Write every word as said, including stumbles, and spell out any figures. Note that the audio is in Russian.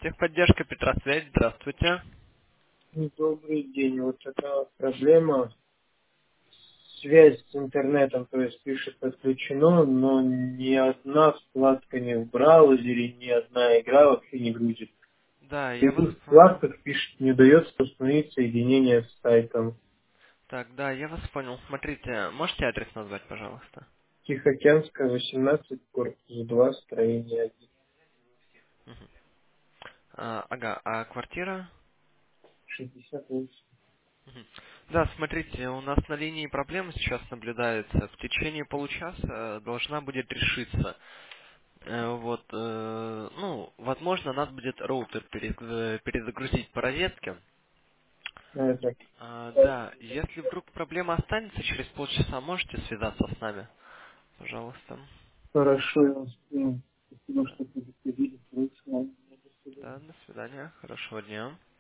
Техподдержка Петросвязь, здравствуйте. Добрый день. Вот такая проблема. Связь с интернетом, то есть пишет подключено, но ни одна вкладка не в браузере, ни одна игра вообще не грузит. Да, В я вас любых понял. вкладках пишет, не удается установить соединение с сайтом. Так, да, я вас понял. Смотрите, можете адрес назвать, пожалуйста? Тихоокеанская, восемнадцать, корпус два, строение один, Мгм. А, ага, а квартира? шестьдесят восемь. Мгм. Да, смотрите, у нас на линии проблема сейчас наблюдается. В течение получаса э, должна будет решиться. Э, Вот, э, ну, возможно, надо будет роутер пере- э, перезагрузить по розетке. Это А, да, если вдруг проблема останется через полчаса, можете связаться с нами, пожалуйста. хорошо. Я вас понял. Спасибо, Да, что предупредили. До свидания. да, до свидания, хорошего дня.